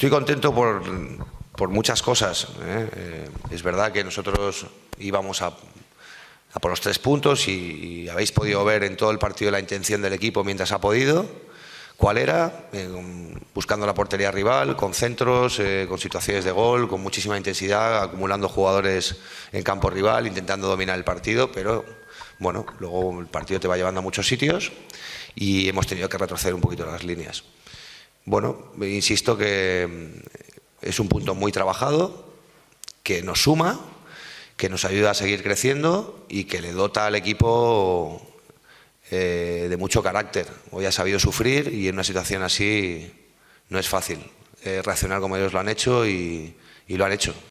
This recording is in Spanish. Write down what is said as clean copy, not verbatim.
Estoy contento por muchas cosas. Es verdad que nosotros íbamos a por los 3 puntos y habéis podido ver en todo el partido la intención del equipo mientras ha podido. ¿Cuál era? Buscando la portería rival, con centros, con situaciones de gol, con muchísima intensidad, acumulando jugadores en campo rival, intentando dominar el partido, pero bueno, luego el partido te va llevando a muchos sitios y hemos tenido que retroceder un poquito las líneas. Bueno, insisto que es un punto muy trabajado, que nos suma, que nos ayuda a seguir creciendo y que le dota al equipo de mucho carácter. Hoy ha sabido sufrir y en una situación así no es fácil reaccionar como ellos lo han hecho y lo han hecho.